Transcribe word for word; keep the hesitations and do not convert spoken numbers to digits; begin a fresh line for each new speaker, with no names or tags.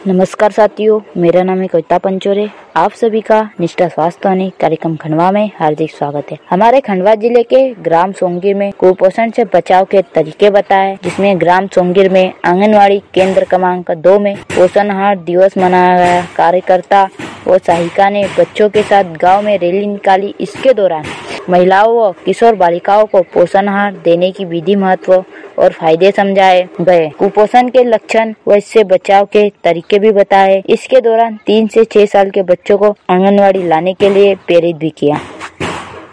नमस्कार साथियों, मेरा नाम है कविता पंचोरे। आप सभी का निष्ठा स्वास्थ्य वाणी कार्यक्रम खंडवा में हार्दिक स्वागत है। हमारे खंडवा जिले के ग्राम सोंगिर में कुपोषण से बचाव के तरीके बताए, जिसमें ग्राम सोंगिर में आंगनवाड़ी केंद्र क्रमांक दो में पोषणहार दिवस मनाया गया। कार्यकर्ता व सहायिका ने बच्चों के साथ गाँव में रैली निकाली। इसके दौरान महिलाओं व किशोर बालिकाओं को पोषणहार देने की विधि, महत्व और फायदे समझाए गए। कुपोषण के लक्षण व इससे बचाव के तरीके भी बताए। इसके दौरान तीन से छह साल के बच्चों को आंगनवाड़ी लाने के लिए प्रेरित भी किया।